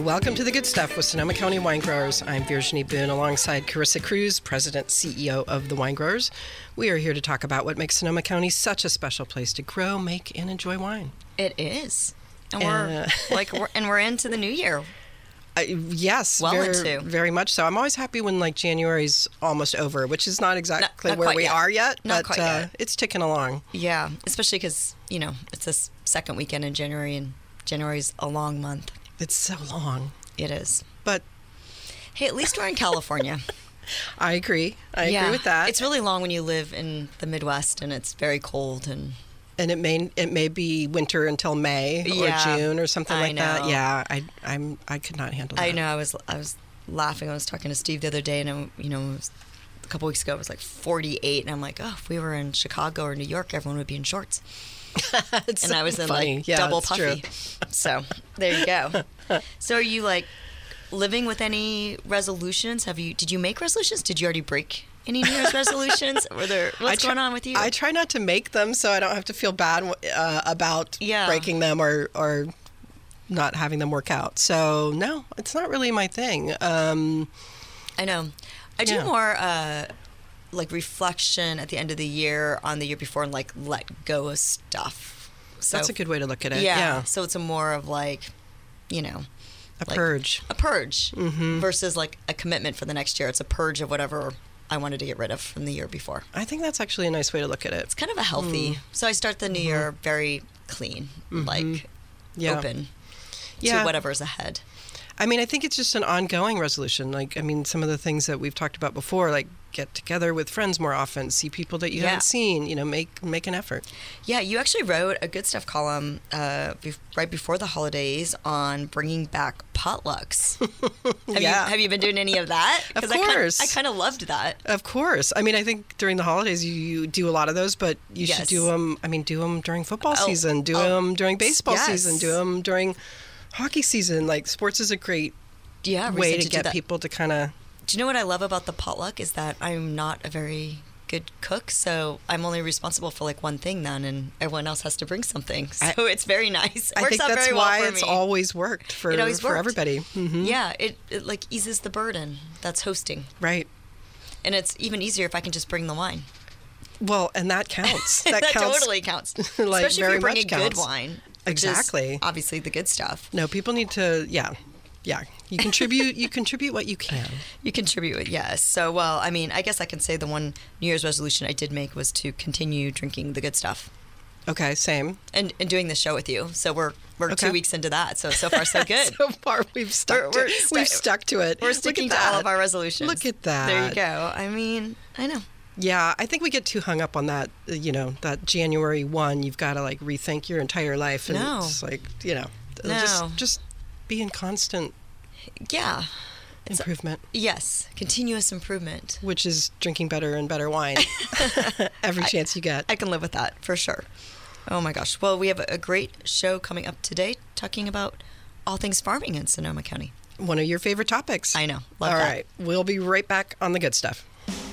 Welcome to The Good Stuff with Sonoma County Wine Growers. I'm Virginie Boone alongside Carissa Cruz, President, CEO of the Wine Growers. We are here to talk about what makes Sonoma County such a special place to grow, make, and enjoy wine. It is. And we're into the new year. Yes, very much so. I'm always happy when January's almost over, which is not exactly where we are yet, but it's ticking along. Yeah, especially because, it's the second weekend in January, and January's a long month. It's so long. It is. But hey, at least we're in California. I agree. I agree with that. It's really long when you live in the Midwest and it's very cold and it may be winter until May or June or something like that. Yeah, I could not handle that. I know. I was laughing. I was talking to Steve the other day, and it was a couple weeks ago. It was like 48, and I'm like, oh, if we were in Chicago or New York, everyone would be in shorts. And I was in double puffy. So there you go. So are you living with any resolutions? Did you make resolutions? Did you already break any New Year's resolutions? What's going on with you? I try not to make them so I don't have to feel bad about breaking them or not having them work out. So no, it's not really my thing. I know. I do more reflection at the end of the year on the year before and let go of stuff. So that's a good way to look at it. Yeah. So it's a more of a purge. A purge versus a commitment for the next year. It's a purge of whatever I wanted to get rid of from the year before. I think that's actually a nice way to look at it. It's kind of a healthy. So I start the new year very clean, open to whatever's ahead. I mean, I think it's just an ongoing resolution. Some of the things that we've talked about before, get together with friends more often, see people that you haven't seen, make an effort. Yeah, you actually wrote a Good Stuff column right before the holidays on bringing back potlucks. Have you been doing any of that? Of course. I kind of loved that. Of course. I mean, I think during the holidays you do a lot of those, but you should do them, do them during football season, do them during baseball season, do them during hockey season. Sports is a great way to get people to kind of... Do you know what I love about the potluck is that I'm not a very good cook, so I'm only responsible for one thing then, and everyone else has to bring something. So it's very nice. It works out very well for me. I think that's why it's always worked for everybody. Mm-hmm. Yeah, it eases the burden that's hosting. Right. And it's even easier if I can just bring the wine. Well, and that counts. That totally counts. Especially if you're bringing good wine. Exactly. Obviously the good stuff. No, people need to, yeah. You contribute what you can. You contribute, yes. So, I guess I can say the one New Year's resolution I did make was to continue drinking the good stuff. Okay, same. And doing the show with you. So we're 2 weeks into that. So far so good. So far we've stuck to it. We're sticking to all of our resolutions. Look at that. There you go. I know. Yeah, I think we get too hung up on that, that January 1, you've got to rethink your entire life. And it's just be in constant improvement. Yes, continuous improvement. Which is drinking better and better wine every chance you get. I can live with that, for sure. Oh my gosh. Well, we have a great show coming up today talking about all things farming in Sonoma County. One of your favorite topics. I know. Love that. All right. We'll be right back on The Good Stuff.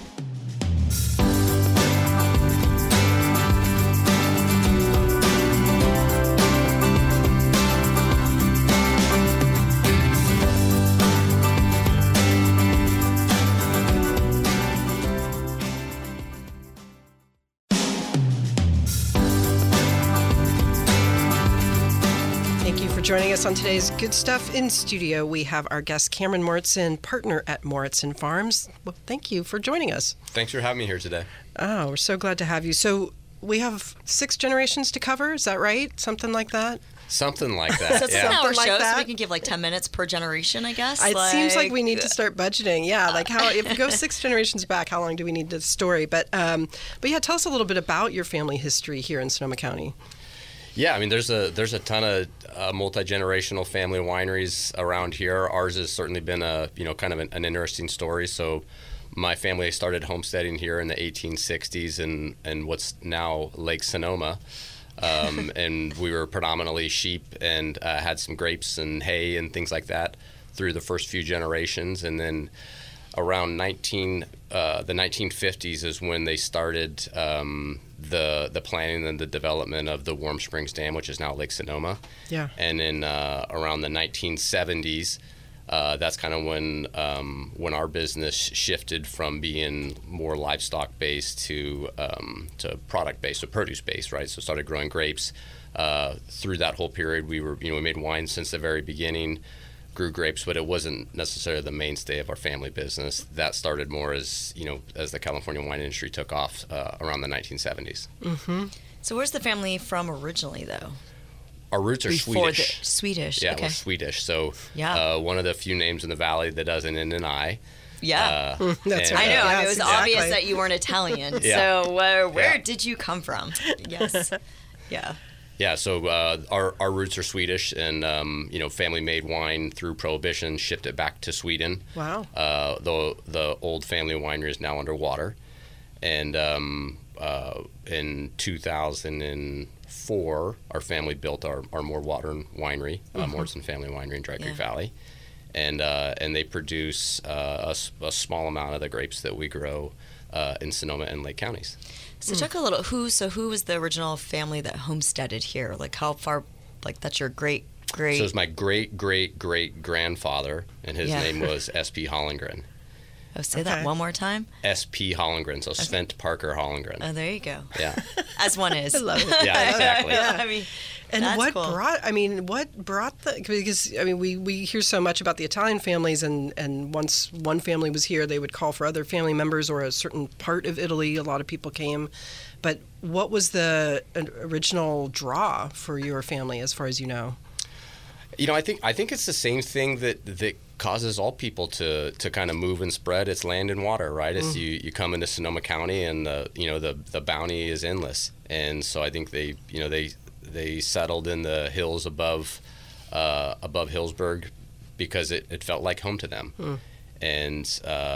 Joining us on today's Good Stuff in studio, we have our guest Cameron Moritzen, partner at Moritzen Farms. Well, thank you for joining us. Thanks for having me here today. Oh, we're so glad to have you. So we have 6 generations to cover, is that right? Something like that? Something like that. So it's an hour show, so we can give 10 minutes per generation, I guess. It seems like we need to start budgeting. Yeah, if we go 6 generations back, how long do we need to story? But yeah, tell us a little bit about your family history here in Sonoma County. Yeah, there's a ton of multi-generational family wineries around here. Ours has certainly been kind of an interesting story. So my family started homesteading here in the 1860s in what's now Lake Sonoma. And we were predominantly sheep and had some grapes and hay and things like that through the first few generations. And then around the 1950s is when they started the planning and the development of the Warm Springs Dam, which is now Lake Sonoma. Yeah. And then around the 1970s, that's kind of when our business shifted from being more livestock based to product based, to produce based, right? So started growing grapes. Through that whole period, we made wine since the very beginning. Grew grapes, but it wasn't necessarily the mainstay of our family business. That started more as the California wine industry took off around the 1970s. Mm-hmm. So where's the family from originally, though? Our roots are Swedish. Swedish. Yeah, okay. We're Swedish. So one of the few names in the valley that doesn't end in I. Yeah. That's right. I know. Yes, I mean, it was exactly. obvious that you weren't Italian. Yeah. So where did you come from? Yes. Yeah. Yeah, so our roots are Swedish, and family made wine through Prohibition, shipped it back to Sweden. Wow. The old family winery is now underwater, and in 2004, our family built our more modern winery, Morrison Family Winery in Dry Creek Valley, and they produce a small amount of the grapes that we grow in Sonoma and Lake counties. So talk a little. Who was the original family that homesteaded here? Like how far? Like that's your great. So it's my great grandfather, and his name was S.P. Hollengren. Oh, say that one more time. S.P. Hollengren, so Svent Parker Hollengren. Oh, there you go. Yeah. As one is. I love it. Yeah, exactly. I mean, and that's what cool. brought the, because we hear so much about the Italian families, and once one family was here, they would call for other family members, or a certain part of Italy, a lot of people came. But what was the original draw for your family, as far as you know? I think it's the same thing that causes all people to kind of move and spread. It's land and water, right? It's you come into Sonoma County, and the bounty is endless. And so I think they settled in the hills above Hillsburg because it felt like home to them. And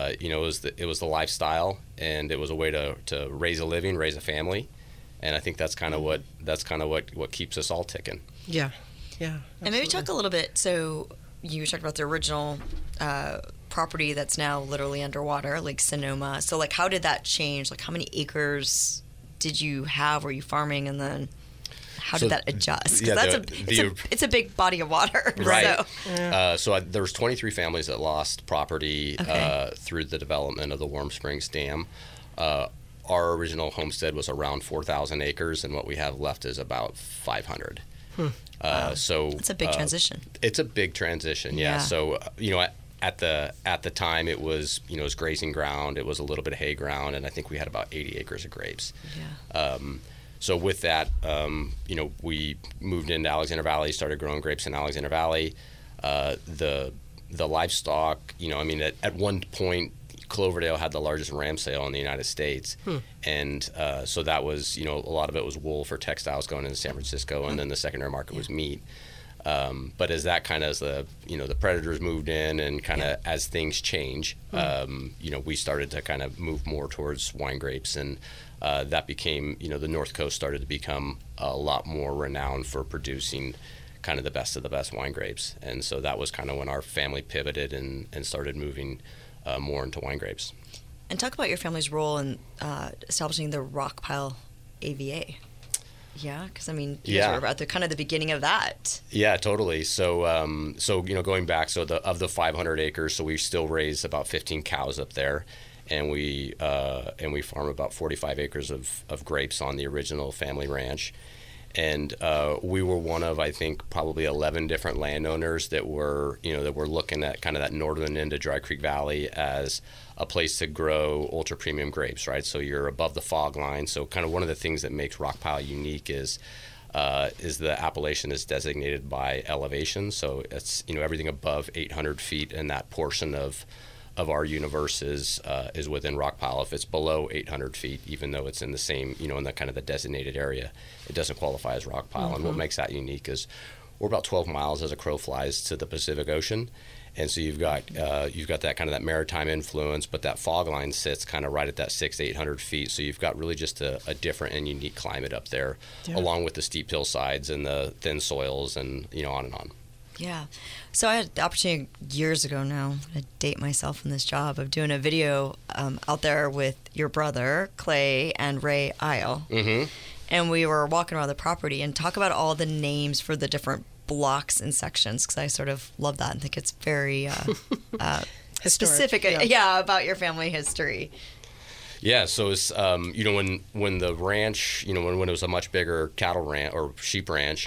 it was the lifestyle, and it was a way to raise a living, raise a family. And I think that's kind of what keeps us all ticking. Yeah. Yeah, absolutely. And maybe talk a little bit. So you talked about the original property that's now literally underwater, Lake Sonoma. So like, how did that change? Like, how many acres did you have? Were you farming, and then how did that adjust? Because it's a big body of water. Right. So there was 23 families that lost property through the development of the Warm Springs Dam. Our original homestead was around 4,000 acres, and what we have left is about 500. Wow. So it's a big transition. It's a big transition, yeah. So at the time it was it was grazing ground. It was a little bit of hay ground, and I think we had about 80 acres of grapes. Yeah. So with that, we moved into Alexander Valley, started growing grapes in Alexander Valley. The livestock, at one point, Cloverdale had the largest ram sale in the United States, and so that was a lot of it was wool for textiles going into San Francisco, and then the secondary market was meat. But as that kind of the predators moved in, and kind of as things change, we started to kind of move more towards wine grapes, and that became the North Coast started to become a lot more renowned for producing kind of the best of the best wine grapes, and so that was kind of when our family pivoted and started moving more into wine grapes. And talk about your family's role in establishing the Rockpile AVA. Yeah, because you guys were at the kind of the beginning of that. Yeah, totally. So going back, of the 500 acres, so we still raise about 15 cows up there, and we farm about 45 acres of grapes on the original family ranch. And we were one of, I think, probably 11 different landowners that were looking at kind of that northern end of Dry Creek Valley as a place to grow ultra premium grapes, right? So you're above the fog line. So kind of one of the things that makes Rockpile unique is the appellation is designated by elevation. So it's everything above 800 feet, and that portion of our universe is within Rockpile. If it's below 800 feet, even though it's in the same, in the kind of the designated area, it doesn't qualify as Rockpile. And what makes that unique is we're about 12 miles as a crow flies to the Pacific Ocean. And so you've got that kind of that maritime influence, but that fog line sits kind of right at that 600 to 800 feet. So you've got really just a different and unique climate up there, along with the steep hillsides and the thin soils, and on and on. Yeah. So I had the opportunity years ago now, to date myself in this job, of doing a video out there with your brother, Clay, and Ray Isle. Mm-hmm. And we were walking around the property and talk about all the names for the different blocks and sections, because I sort of love that and think it's very specific, about your family history. Yeah, so it's when the ranch, when it was a much bigger cattle ranch or sheep ranch,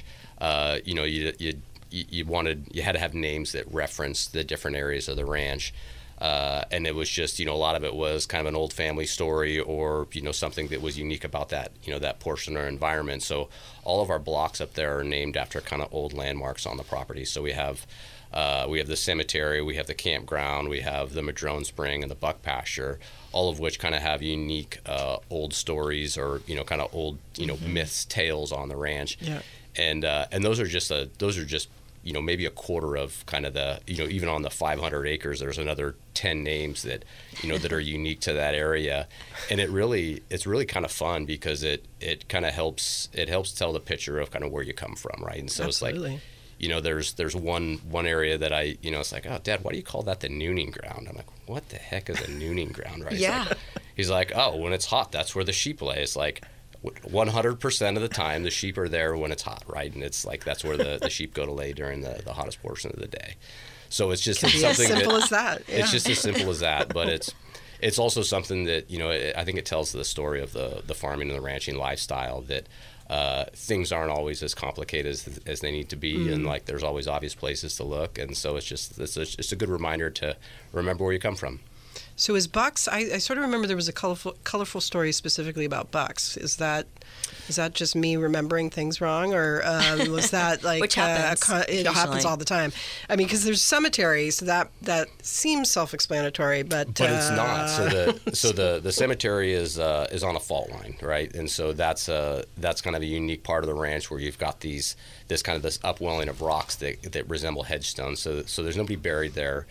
you had to have names that referenced the different areas of the ranch. And it was just, a lot of it was kind of an old family story or, something that was unique about that, that portion or environment. So all of our blocks up there are named after kind of old landmarks on the property. So we have the cemetery, we have the campground, we have the Madrone Spring and the buck pasture, all of which kind of have unique old stories or, kind of old, myths, tales on the ranch. Yeah. And those are just maybe a quarter of kind of the, even on the 500 acres, there's another 10 names that, that are unique to that area. And it's really kind of fun because it kind of helps tell the picture of kind of where you come from. Right. And so Absolutely. It's like, there's one area that it's like, oh, Dad, why do you call that the nooning ground? I'm like, what the heck is a nooning ground? Right. Yeah. He's like, oh, when it's hot, that's where the sheep lay. It's like, 100% of the time, the sheep are there when it's hot, right? And it's like that's where the sheep go to lay during the hottest portion of the day. So it's just something as simple as that. Yeah. It's just as simple as that, but it's also something that I think it tells the story of the farming and the ranching lifestyle that things aren't always as complicated as they need to be, and like there's always obvious places to look, and so it's a good reminder to remember where you come from. So is bucks? I sort of remember there was a colorful story specifically about bucks. Is that just me remembering things wrong, or was that like which happens? It happens all the time. I mean, because there's cemeteries, so that seems self-explanatory, but it's not. So the cemetery is on a fault line, right? And so that's kind of a unique part of the ranch where you've got this upwelling of rocks that resemble headstones. So there's nobody buried there.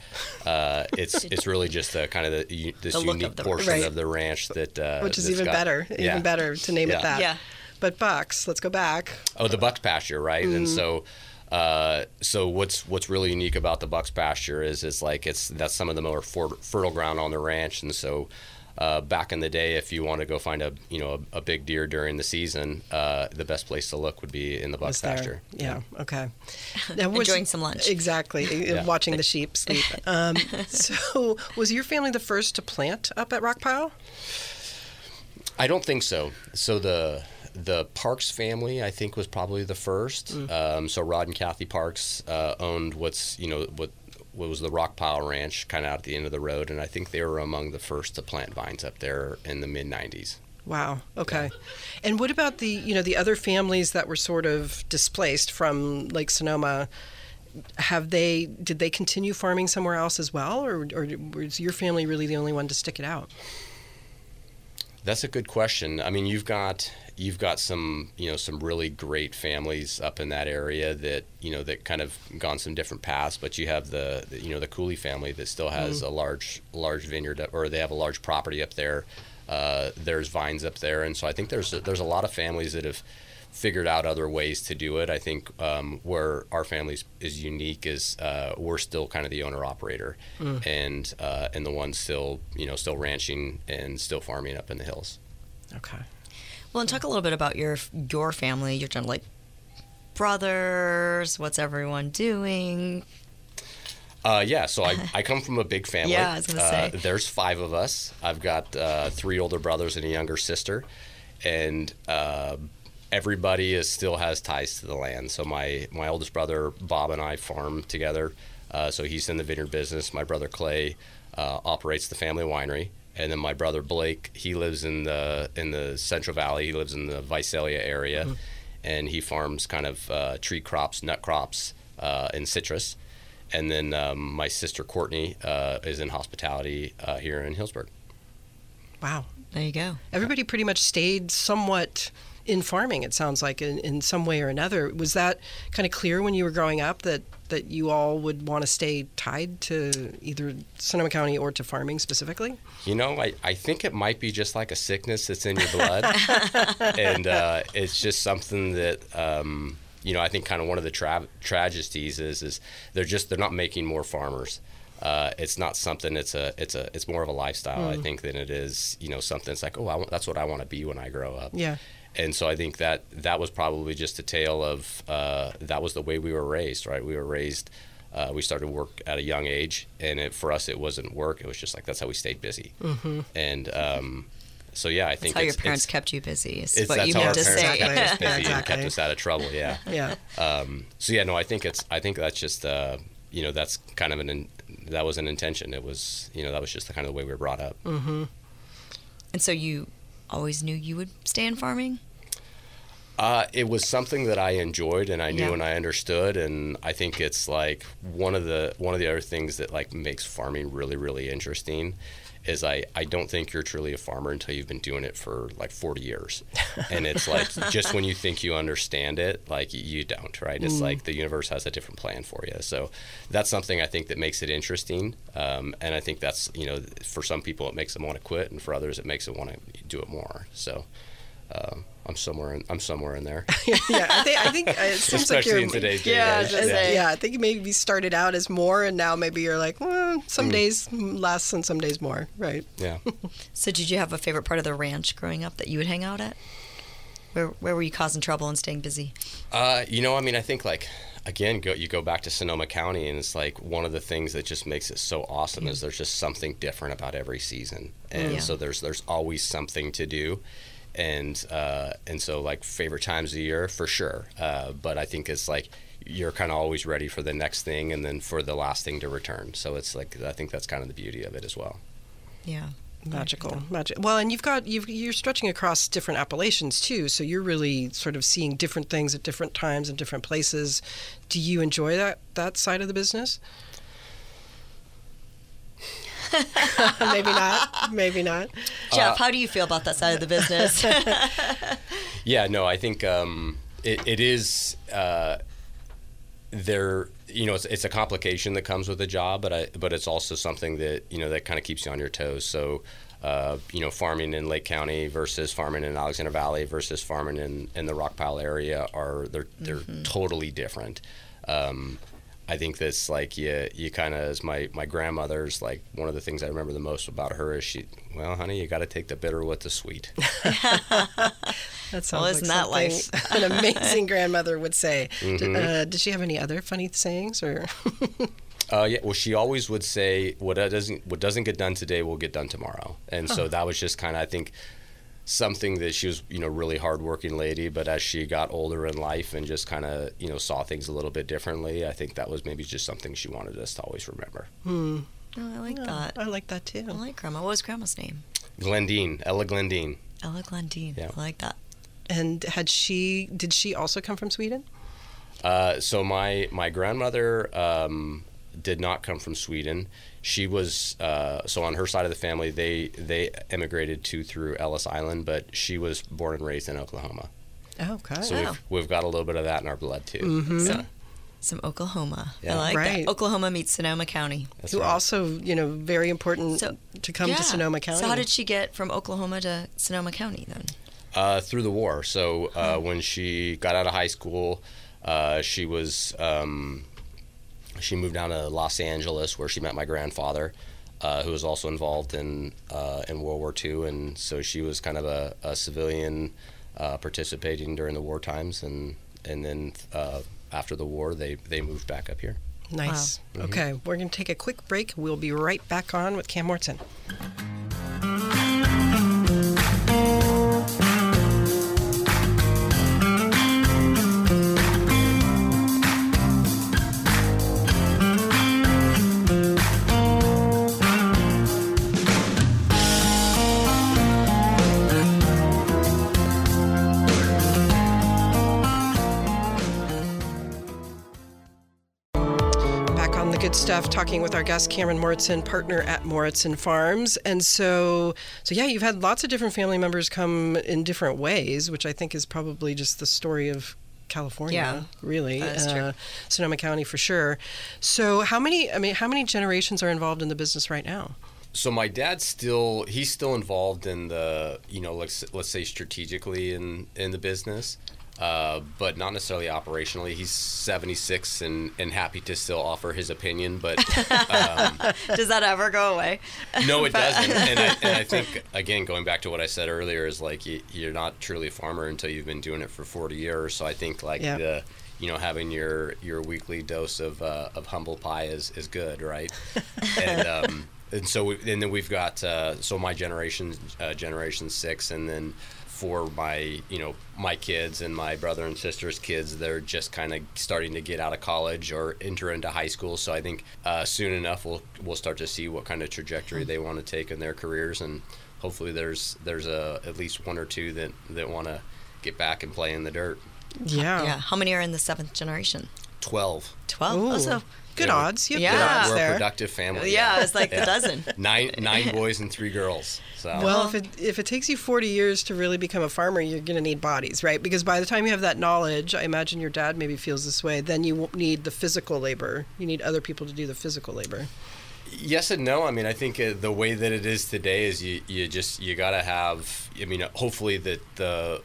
It's really just a kind of this unique portion of the ranch that which is even better to name it that. Yeah. But bucks, let's go back. Oh, the bucks pasture, right? And so what's really unique about the bucks pasture is that's some of the more fertile ground on the ranch. And so back in the day, if you want to go find a big deer during the season, the best place to look would be in the bucks pasture. Yeah. Okay. Now, enjoying some lunch. Exactly. Watching the sheep sleep. So was your family the first to plant up at Rockpile? I don't think so. So the Parks family, I think, was probably the first. So Rod and Kathy Parks owned what was the Rockpile Ranch, kind of out at the end of the road, and I think they were among the first to plant vines up there in the mid-'90s. Wow. Okay. Yeah. And what about the other families that were sort of displaced from Lake Sonoma? Did they continue farming somewhere else as well, or was your family really the only one to stick it out? That's a good question. I mean, you've got some some really great families up in that area that that kind of gone some different paths, but you have the Cooley family that still has a large vineyard, or they have a large property up there. There's vines up there, and so I think there's a lot of families that have figured out other ways to do it. I think where our family is unique is we're still kind of the owner operator, and the ones still ranching and still farming up in the hills. Okay. Well, and talk a little bit about your family. You're trying to brothers. What's everyone doing? So I come from a big family. Yeah, I was going to say. There's 5 of us. I've got 3 older brothers and a younger sister, and everybody still has ties to the land. So my oldest brother Bob and I farm together. So he's in the vineyard business. My brother Clay operates the family winery. And then my brother Blake, he lives in the Central Valley. He lives in the Visalia area, and he farms kind of tree crops, nut crops, and citrus. And then my sister Courtney is in hospitality here in Hillsburg. Wow. There you go. Everybody pretty much stayed somewhat in farming, it sounds like, in some way or another. Was that kind of clear when you were growing up that you all would want to stay tied to either Sonoma County or to farming specifically? I think it might be just like a sickness that's in your blood. And it's just something that, I think kind of one of the tragedies is they're not making more farmers. It's not something. It's more of a lifestyle, I think, than it is something. It's like, that's what I want to be when I grow up. Yeah. And so I think that was probably just a tale of that was the way we were raised, right? We were raised. We started work at a young age, and for us, it wasn't work. It was just like that's how we stayed busy. Mm-hmm. And so yeah, I think that's how your parents kept you busy. Is what you meant to say. Kept us busy and kept us out of trouble. Yeah. Yeah. So yeah, no, I think that's just that's kind of that was an intention. It was that was just the kind of the way we were brought up. Mm-hmm. And so you always knew you would stay in farming? It was something that I enjoyed and I knew and I understood, and I think it's like one of the other things that like makes farming really, really interesting is I don't think you're truly a farmer until you've been doing it for like 40 years. And it's like just when you think you understand it, like you don't, right? It's like the universe has a different plan for you. So that's something I think that makes it interesting. And I think that's, for some people it makes them want to quit, and for others it makes them want to do it more. So I'm somewhere in there. Yeah, I think it seems especially like you're in today's day. Yeah, I think maybe started out as more, and now maybe you're like, well, some days less and some days more, right? Yeah. So did you have a favorite part of the ranch growing up that you would hang out at? Where were you causing trouble and staying busy? I think like, again, you go back to Sonoma County, and it's like one of the things that just makes it so awesome is there's just something different about every season, and so there's always something to do. And so like favorite times of the year for sure, but I think it's like you're kind of always ready for the next thing and then for the last thing to return. So it's like I think that's kind of the beauty of it as well. Yeah, magical. Well, and you're stretching across different appellations too, so you're really sort of seeing different things at different times and different places. Do you enjoy that side of the business? Maybe not. Jeff, how do you feel about that side of the business? Yeah, no, I think it is there. It's a complication that comes with the job, but it's also something that that kind of keeps you on your toes. So farming in Lake County versus farming in Alexander Valley versus farming in the Rock Pile area they're totally different. I think that's like you kind of, as my grandmother's, like one of the things I remember the most about her is honey, you got to take the bitter with the sweet. That sounds like that life? An amazing grandmother would say. Mm-hmm. Did she have any other funny sayings or? Yeah, well, she always would say, what doesn't get done today will get done tomorrow, and so that was just kind of, I think, something that she was, really hardworking lady, but as she got older in life and just kind of, saw things a little bit differently, I think that was maybe just something she wanted us to always remember. Oh, I like that. I like that too. I like Grandma. What was Grandma's name? Glendine, Ella Glendine. Ella Glendine. Yeah. I like that. And did she also come from Sweden? So my grandmother did not come from Sweden. She was so on her side of the family, they emigrated through Ellis Island, but she was born and raised in Oklahoma. Oh, okay. So we've got a little bit of that in our blood too. Mm-hmm. So, some Oklahoma. Yeah. I like that. Oklahoma meets Sonoma County. That's also, very important to come to Sonoma County. So how did she get from Oklahoma to Sonoma County then? Through the war. So when she got out of high school, she was she moved down to Los Angeles, where she met my grandfather, who was also involved in World War II, and so she was kind of a civilian participating during the war times, and then after the war, they moved back up here. Nice. Wow. Mm-hmm. Okay, we're going to take a quick break. We'll be right back on with Cam Mortson. Stuff, talking with our guest Cameron Mortson, partner at Mortson Farms. And so yeah, you've had lots of different family members come in different ways, which I think is probably just the story of California, really. That's true. Sonoma County for sure. So how many generations are involved in the business right now? So my dad's still involved in the, let's say strategically in the business. but not necessarily operationally. He's 76 and happy to still offer his opinion, but does that ever go away? No, it doesn't. And I think, again, going back to what I said earlier, is like you're not truly a farmer until you've been doing it for 40 years. So I think like having your weekly dose of humble pie is good, right? And so then we've got so my generation 6, and then for my kids and my brother and sister's kids, they're just kind of starting to get out of college or enter into high school. So I think soon enough we'll start to see what kind of trajectory they want to take in their careers, and hopefully there's at least one or two that want to get back and play in the dirt. Yeah. How many are in the 7th generation? 12. 12. Oh, so good odds. You have good odds we're there. A productive family. Yeah, it's like a dozen. Nine boys and 3 girls. So. Well, if it takes you 40 years to really become a farmer, you're going to need bodies, right? Because by the time you have that knowledge, I imagine your dad maybe feels this way, then you won't need the physical labor. You need other people to do the physical labor. Yes and no. I mean, I think the way that it is today is you got to have, I mean, hopefully that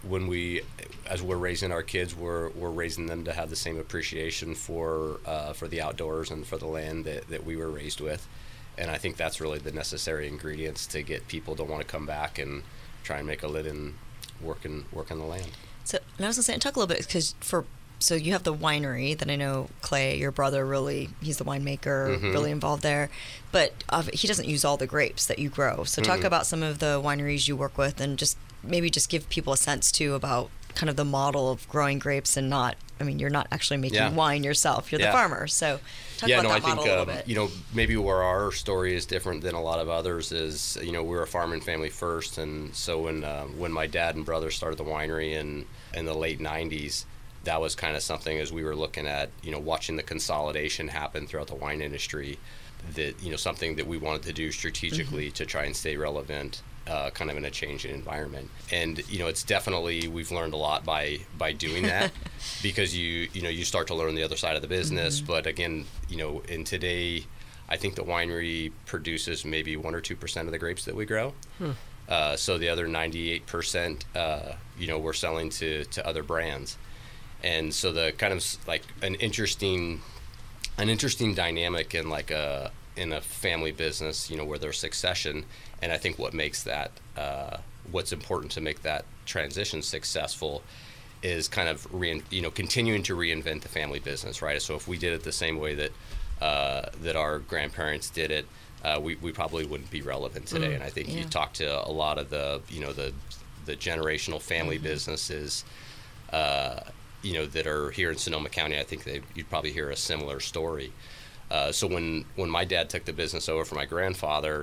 as we're raising our kids, we're raising them to have the same appreciation for the outdoors and for the land that we were raised with. And I think that's really the necessary ingredients to get people to want to come back and try and make a living working the land. So, and I was going to say, talk a little bit, because so you have the winery that I know Clay, your brother, he's the winemaker, really involved there. But he doesn't use all the grapes that you grow. So talk about some of the wineries you work with, and just give people a sense, too, about kind of the model of growing grapes and you're not actually making wine yourself. You're the farmer. So talk about that model a little bit. Maybe where our story is different than a lot of others is, we're a farming family first. And so when my dad and brother started the winery in the late 90s, that was kind of something, as we were looking at, watching the consolidation happen throughout the wine industry, that, something that we wanted to do strategically to try and stay relevant, kind of in a changing environment. And, it's definitely, we've learned a lot by doing that because you start to learn the other side of the business. But again, in today, I think the winery produces maybe 1 or 2% of the grapes that we grow. So the other 98%, we're selling to other brands. And so the kind of like an interesting dynamic in in a family business, where there's succession. And I think what makes that, what's important to make that transition successful is kind of continuing to reinvent the family business, right? So if we did it the same way that our grandparents did it, we probably wouldn't be relevant today. And I think you talk to a lot of the generational family businesses, that are here in Sonoma County. I think you'd probably hear a similar story. So when my dad took the business over from my grandfather,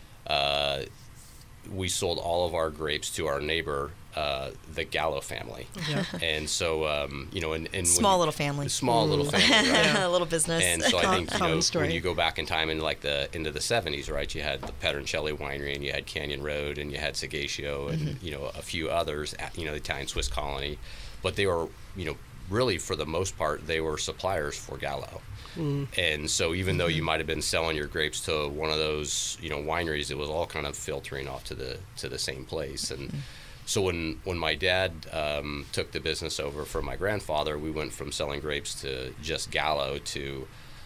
we sold all of our grapes to our neighbor, the Gallo family. Yeah. And so, and small little family, right? A little business. And so I think, when you go back in time into the 70s, right, you had the Pedroncelli Winery, and you had Canyon Road, and you had Sagacio, and, a few others, the Italian Swiss Colony. But they were, really for the most part, they were suppliers for Gallo. And so even though you might have been selling your grapes to one of those, wineries, it was all kind of filtering off to the same place. And so when my dad took the business over from my grandfather, we went from selling grapes to just Gallo to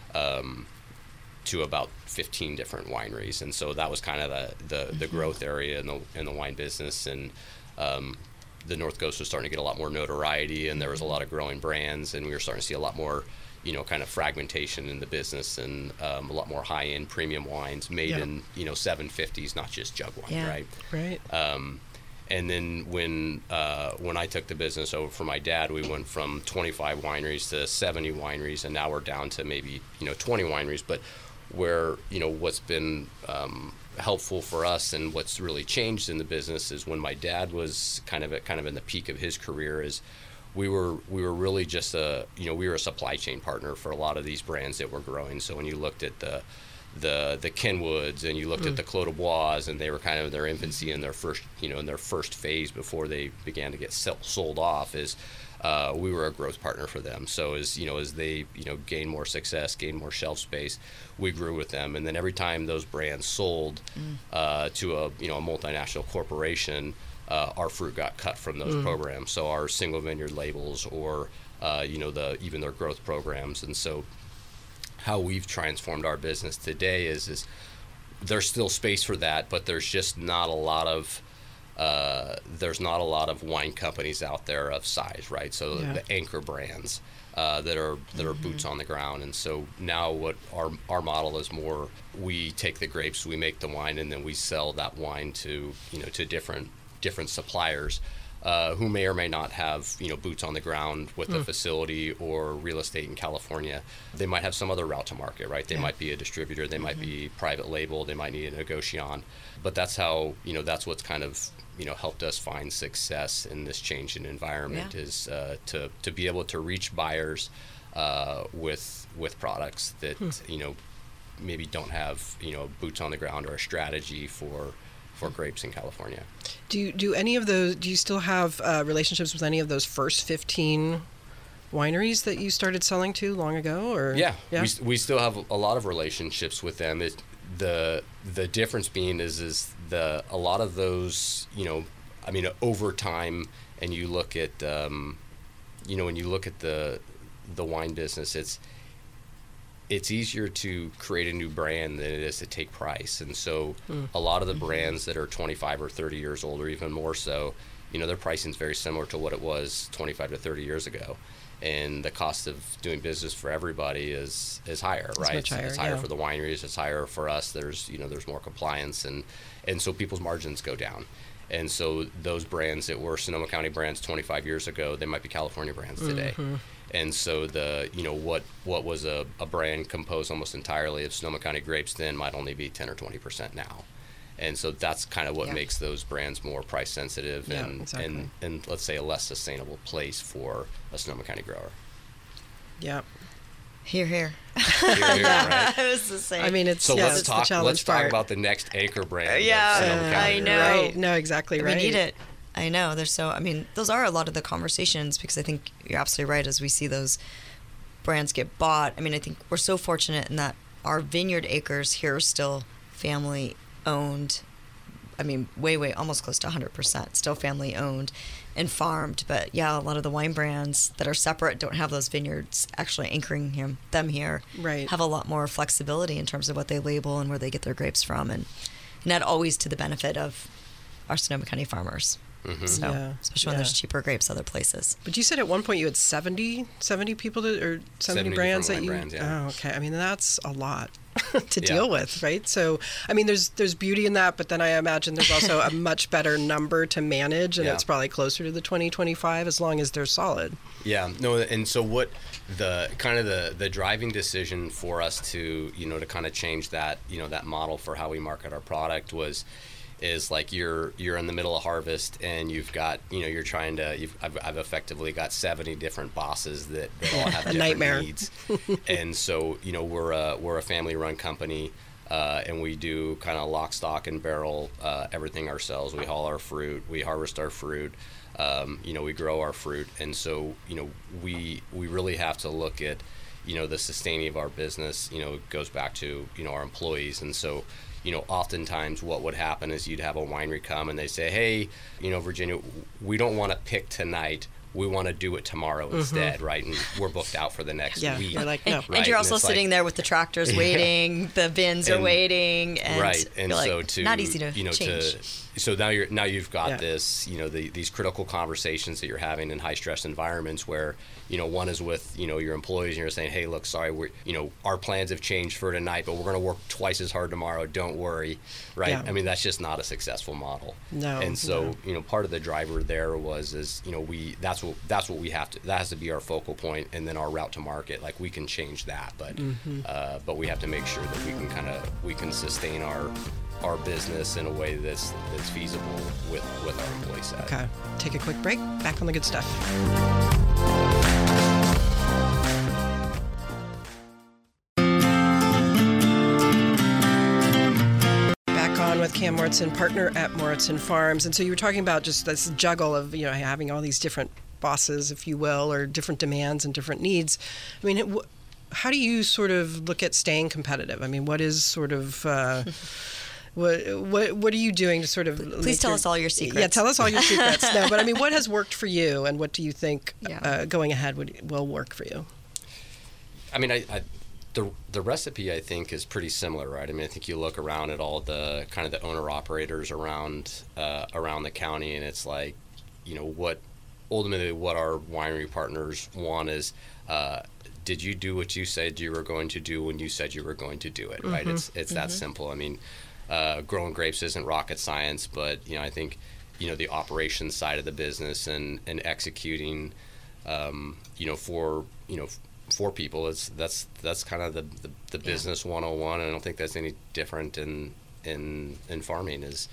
about 15 different wineries. And so that was kind of the growth area in the wine business. And the North Coast was starting to get a lot more notoriety, and there was a lot of growing brands, and we were starting to see a lot more, kind of fragmentation in the business, and a lot more high-end premium wines made in, 750s, not just jug wine, right? Right. And then when I took the business over from my dad, we went from 25 wineries to 70 wineries, and now we're down to maybe, 20 wineries. But where, what's been helpful for us and what's really changed in the business is when my dad was kind of in the peak of his career, is we were really just we were a supply chain partner for a lot of these brands that were growing. So when you looked at the Kenwoods, and you looked at the Clos du Bois, and they were kind of in their infancy, in their first phase before they began to get sold off, is we were a growth partner for them. So as they gained more success, gained more shelf space, we grew with them. And then every time those brands sold to a multinational corporation, our fruit got cut from those programs. So our single vineyard labels, or even their growth programs. And so how we've transformed our business today is there's still space for that, but there's just not a lot of wine companies out there of size, right? So the anchor brands that are boots on the ground. And so now what our model is more, we take the grapes, we make the wine, and then we sell that wine to different suppliers who may or may not have boots on the ground with a facility or real estate in California. They might have some other route to market, right? They might be a distributor, they might be private label, they might need a negociant. But that's how that's what's kind of helped us find success in this change in environment, is to be able to reach buyers with products that maybe don't have boots on the ground or a strategy for grapes in California. Do you still have relationships with any of those first 15 wineries that you started selling to long ago? Or we still have a lot of relationships with them. The difference being is a lot of those, over time, and you look at when you look at the wine business, it's easier to create a new brand than it is to take price. And so a lot of the brands that are 25 or 30 years old, or even more so, their pricing is very similar to what it was 25 to 30 years ago. And the cost of doing business for everybody is higher, right? Much higher, it's higher for the wineries, it's higher for us. There's more compliance, and so people's margins go down. And so those brands that were Sonoma County brands 25 years ago, they might be California brands today. And so what was a brand composed almost entirely of Sonoma County grapes then might only be 10 or 20% now. And so that's kind of what makes those brands more price sensitive and let's say a less sustainable place for a Sonoma County grower. Yeah. Here. Here, right? It was the same. I mean, let's talk about the next anchor brand. I know. Right. No, exactly right. We need it. I know. Those are a lot of the conversations, because I think you're absolutely right. As we see those brands get bought, I think we're so fortunate in that our vineyard acres here are still family owned. Way, almost close to 100%, still family owned and farmed. But a lot of the wine brands that are separate don't have those vineyards actually anchoring them here. Right. Have a lot more flexibility in terms of what they label and where they get their grapes from, and not always to the benefit of our Sonoma County farmers. So, especially when there's cheaper grapes other places. But you said at one point you had 70 people or 70 brands that you... Brands, Oh, okay. That's a lot to deal with, right? So, there's beauty in that, but then I imagine there's also a much better number to manage, and it's probably closer to the 20-25 as long as they're solid. Yeah. No, and so what the driving decision for us to kind of change that, that model for how we market our product is like you're in the middle of harvest, and you've got I've effectively got 70 different bosses that all have different nightmare. needs. And so we're a family run company, and we do kind of lock, stock, and barrel everything ourselves. We haul our fruit, we harvest our fruit, we grow our fruit, and so we really have to look at the sustaining of our business. Goes back to our employees. And so oftentimes what would happen is you'd have a winery come and they say, hey, Virginia, we don't want to pick tonight. We want to do it tomorrow instead, right? And we're booked out for the next week. You're like, no. And you're also sitting there with the tractors waiting, the bins are waiting, and and so like, not easy to change. So now you've got this, these critical conversations that you're having in high stress environments where, one is with, your employees, and you're saying, hey, look, sorry, our plans have changed for tonight, but we're going to work twice as hard tomorrow. Don't worry, right? Yeah. That's just not a successful model. No. And so, part of the driver there is that's what we have to, that has to be our focal point, and then our route to market. Like, we can change that, but we have to make sure that we can sustain our business in a way that's feasible with our employee side. Okay. Take a quick break. Back on the good stuff. Back on with Cam Moritzen, partner at Moritzen Farms. And so you were talking about just this juggle of having all these different bosses, if you will, or different demands and different needs. How do you sort of look at staying competitive? What is sort of What are you doing to sort of... Please tell us all your secrets. Yeah, tell us all your secrets. No, but I mean, what has worked for you, and what do you think going ahead will work for you? I mean, the recipe, I think, is pretty similar, right? I mean, I think you look around at all the kind of the owner-operators around the county, and it's like, what our winery partners want is, did you do what you said you were going to do when you said you were going to do it, right? It's that simple. I mean, growing grapes isn't rocket science, but, I think, the operations side of the business and executing, for people, that's kind of the business 101, and I don't think that's any different in farming. Is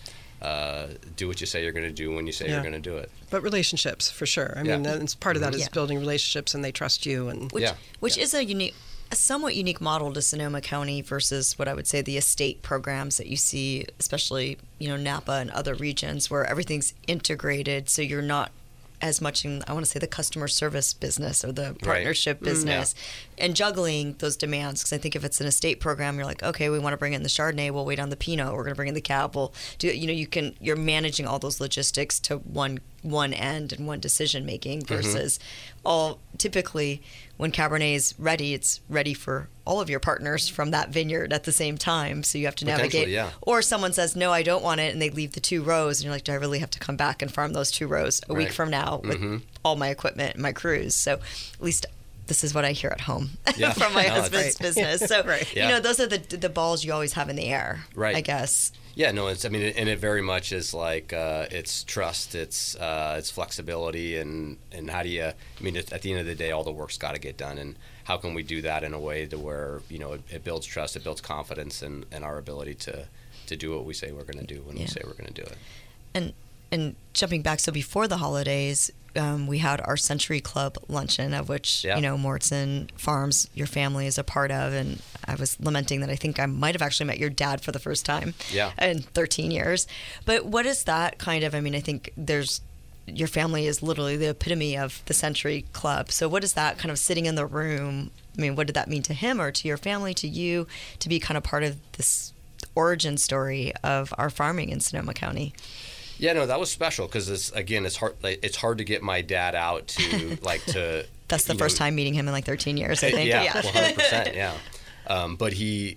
do what you say you're going to do when you say you're going to do it. But relationships, for sure. I mean, that's part of that is building relationships, and they trust you. And which is a somewhat unique model to Sonoma County versus what I would say the estate programs that you see, especially Napa and other regions where everything's integrated, so you're not as much in, I want to say, the customer service business or the partnership business, and juggling those demands. Because I think if it's an estate program, you're like, okay, we want to bring in the Chardonnay, we'll wait on the Pinot, we're going to bring in the Cab, we'll do, you're managing all those logistics to one end and one decision making versus all typically when Cabernet is ready, it's ready for all of your partners from that vineyard at the same time. So you have to navigate. Or someone says, no, I don't want it, and they leave the 2 rows, and you're like, do I really have to come back and farm those 2 rows a week from now with all my equipment and my crews? So at least this is what I hear at home from my husband's business. So those are the balls you always have in the air, I guess. Yeah, no, and it very much is like it's trust, it's flexibility, and how do you? I mean, at the end of the day, all the work's got to get done, and how can we do that in a way to where it builds trust, it builds confidence, and our ability to do what we say we're going to do when we say we're going to do it. And jumping back, so before the holidays, we had our Century Club luncheon, of which, Mortson Farms, your family is a part of. And I was lamenting that I think I might have actually met your dad for the first time in 13 years. But what is that kind of, I mean, I think your family is literally the epitome of the Century Club. So what is that kind of sitting in the room? I mean, what did that mean to him or to your family, to you, to be kind of part of this origin story of our farming in Sonoma County? Yeah, no, that was special because it's hard. It's hard to get my dad out to to. That's the first time meeting him in 13 years, I think. Yeah, 100%. Yeah, but he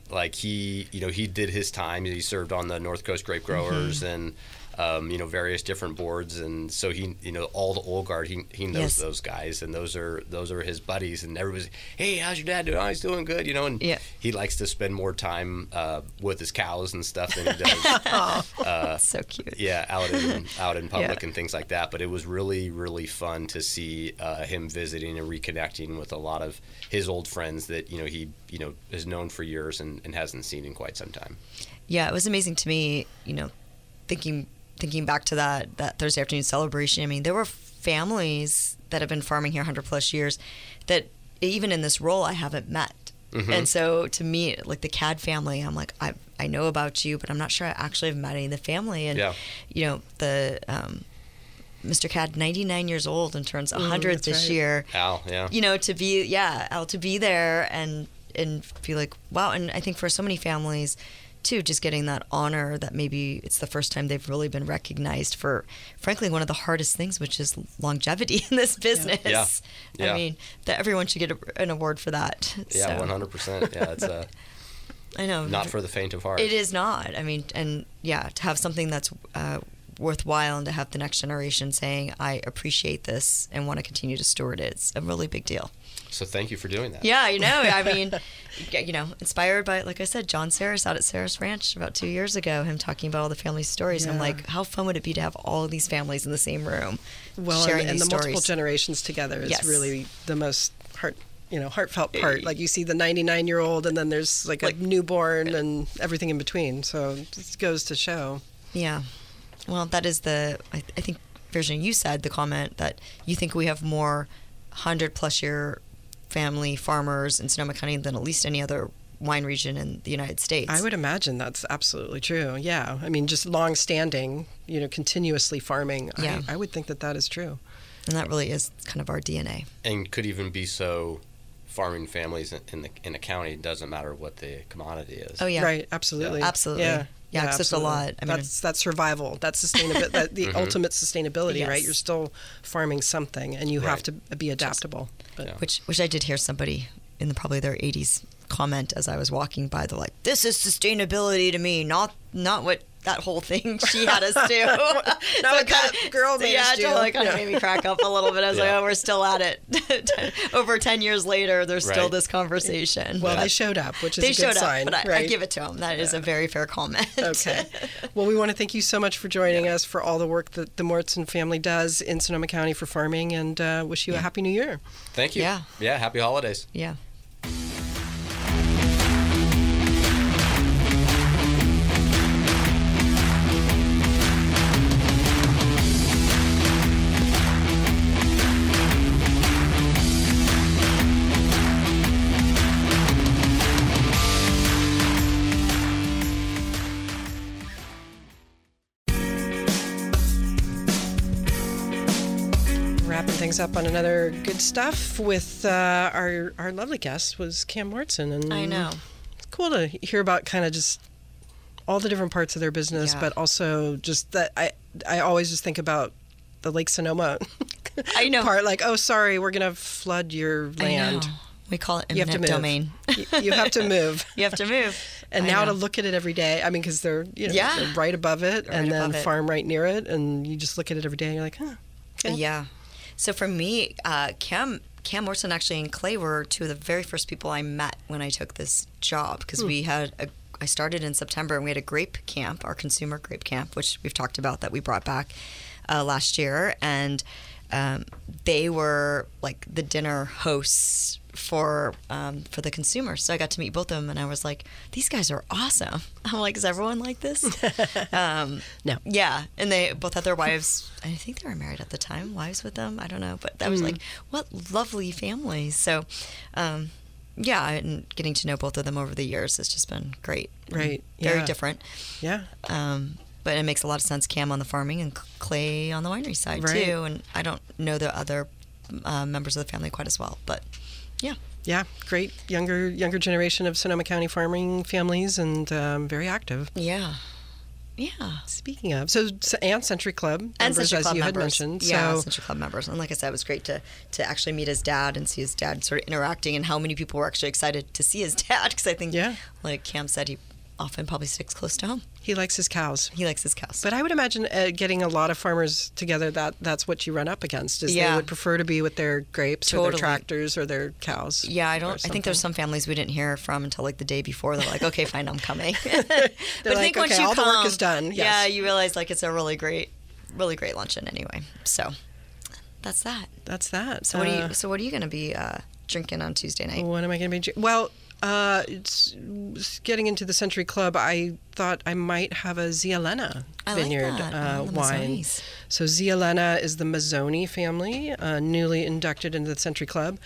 did his time. He served on the North Coast Grape Growers and various different boards, and so he all the old guard. He knows those guys, and those are his buddies. And everybody's, hey, how's your dad doing? Oh, he's doing good. And he likes to spend more time with his cows and stuff than he does. So cute. Yeah, out in public and things like that. But it was really, really fun to see him visiting and reconnecting with a lot of his old friends that he has known for years and hasn't seen in quite some time. Yeah, it was amazing to me. Thinking back to that Thursday afternoon celebration, I mean, there were families that have been farming here 100 plus years that even in this role I haven't met. And so to me, like the Cad family, I'm like, I know about you, but I'm not sure I actually have met any of the family. And, the Mr. Cad, 99 years old and turns 100 this year. Al, to be there and feel like, wow. And I think for so many families, too, just getting that honor that maybe it's the first time they've really been recognized for, frankly, one of the hardest things, which is longevity in this business. I mean, that everyone should get an award for that. Yeah, 100%. Yeah, it's I know. Not for the faint of heart. It is not. I mean, and to have something that's worthwhile and to have the next generation saying, I appreciate this and want to continue to steward it, it's a really big deal. So thank you for doing that. Yeah, I mean, inspired by, like I said, John Saris out at Saris Ranch about 2 years ago, him talking about all the family stories. And I'm like, how fun would it be to have all of these families in the same room sharing and these the stories. Multiple generations together is really the most heartfelt part. Like you see the 99-year-old and then there's like a newborn and everything in between. So it goes to show. Yeah. Well, that is I think, Virginia, you said the comment that you think we have more 100-plus year family farmers in Sonoma County than at least any other wine region in the United States. I would imagine that's absolutely true. Yeah. I mean, just long-standing, continuously farming. Yeah. I would think that is true. And that really is kind of our DNA. And could even be so farming families in the county, doesn't matter what the commodity is. Oh, yeah. Right. Absolutely. Yeah. Absolutely. Yeah. Yeah, because it's a lot. I mean, that's survival. That's sustainability. The ultimate sustainability, right? You're still farming something, and you have to be adaptable. Which I did hear somebody in probably their 80s comment as I was walking by. They're like, "This is sustainability to me, not what that whole thing she had us do." Not what that girl made us do. Yeah, totally kind of made me crack up a little bit. I was like, "Oh, we're still at it." Over 10 years later, there's still this conversation. Well, they showed up, which is a good sign. But I give it to them. That is a very fair comment. Okay. Well, we want to thank you so much for joining us, for all the work that the Mortson family does in Sonoma County for farming, and wish you a Happy New Year. Thank you. Yeah, happy holidays. Yeah. Things up on another good stuff with our lovely guest was Cam Mortson, and I know it's cool to hear about kind of just all the different parts of their business, but also just that I always just think about the Lake Sonoma I know part, like, oh, sorry, we're gonna flood your land. I know. We call it eminent domain. You have to move. You have to move. And now to look at it every day, I mean, because they're they're right above it, and then farm right near it, and you just look at it every day, and you're like, huh. Okay. Yeah. So for me, Cam Mortson actually and Clay were two of the very first people I met when I took this job, because I started in September, and we had a grape camp, our consumer grape camp, which we've talked about, that we brought back last year, and they were like the dinner hosts for the consumers. So I got to meet both of them, and I was like, these guys are awesome. I'm like, is everyone like this? No. Yeah. And they both had their wives. I think they were married at the time, wives with them. I don't know. But I was like, what lovely families. So, yeah, and getting to know both of them over the years has just been great. Right. Very different. Yeah. But it makes a lot of sense, Cam on the farming and Clay on the winery side, too. And I don't know the other members of the family quite as well, but yeah. Yeah, great younger generation of Sonoma County farming families, and very active. Yeah. Speaking of, and Century Club members, as you had mentioned. Yeah, Century Club members. And like I said, it was great to actually meet his dad and see his dad sort of interacting, and how many people were actually excited to see his dad, because I think, like Cam said, he often probably sticks close to home. He likes his cows. But I would imagine getting a lot of farmers together, that's what you run up against, is they would prefer to be with their grapes or their tractors or their cows. Yeah, I think there's some families we didn't hear from until like the day before. They're like, okay, fine, I'm coming. But I think once you come, the work is done. Yes. Yeah, you realize like it's a really great luncheon anyway. So that's that. So what are you going to be drinking on Tuesday night? What am I going to be drinking? Well, it's getting into the Century Club, I thought I might have a Zia Lena vineyard wine. So Zia Lena is the Mazzoni family, newly inducted into the Century Club.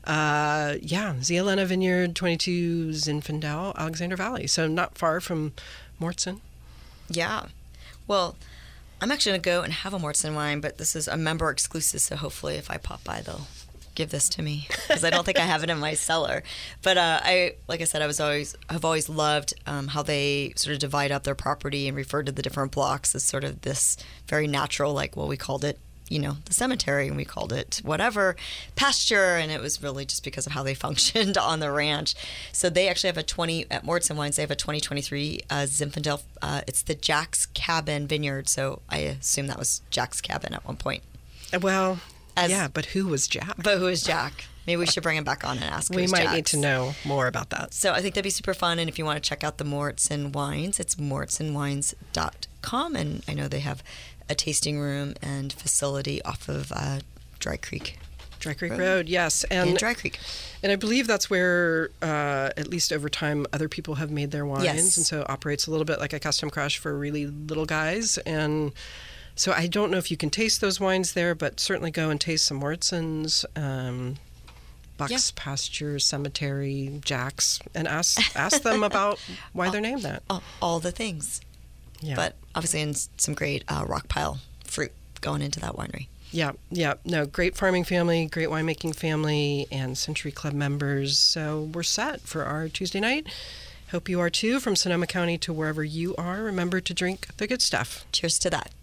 Zia Lena Vineyard, 22 Zinfandel, Alexander Valley. So not far from Mortson. Yeah. Well, I'm actually going to go and have a Mortson wine, but this is a member exclusive, so hopefully if I pop by, they'll give this to me, because I don't think I have it in my cellar. But like I said, I've always loved how they sort of divide up their property and refer to the different blocks as sort of this very natural, like, well, we called it, the cemetery, and we called it whatever, pasture, and it was really just because of how they functioned on the ranch. So they actually have at Mortson Wines, they have a 2023 Zinfandel. It's the Jack's Cabin Vineyard, so I assume that was Jack's Cabin at one point. Well, but who was Jack? Maybe we should bring him back on and ask. We might need to know more about that. So I think that'd be super fun. And if you want to check out the Mortson Wines, it's mortsonwines.com. And I know they have a tasting room and facility off of Dry Creek Road, yes. And Dry Creek. And I believe that's where, at least over time, other people have made their wines. Yes. And so it operates a little bit like a custom crush for really little guys. And so I don't know if you can taste those wines there, but certainly go and taste some Mortsons, Buck's Pasture, Cemetery, Jack's, and ask them about why they're named that. All the things. Yeah. But obviously in some great rock pile fruit going into that winery. Yeah. No, great farming family, great winemaking family, and Century Club members. So we're set for our Tuesday night. Hope you are too. From Sonoma County to wherever you are, remember to drink the good stuff. Cheers to that.